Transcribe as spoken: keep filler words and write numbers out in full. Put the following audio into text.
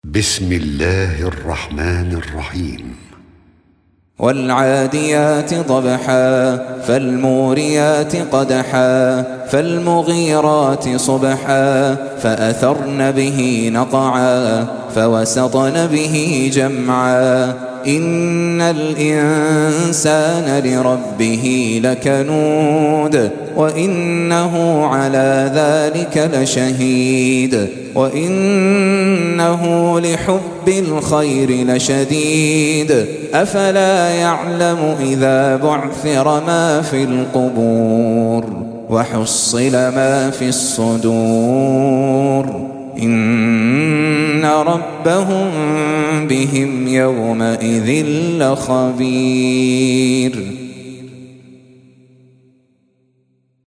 بسم الله الرحمن الرحيم. والعاديات ضبحا فالموريات قدحا فالمغيرات صبحا فأثرن به نقعا فوسطن به جمعا إن الإنسان لربه لكنود وإنه على ذلك لشهيد وإنه لحب الخير لشديد أفلا يعلم إذا بعثر ما في القبور وحصل ما في الصدور إن ربهم بهم يومئذ لخبير.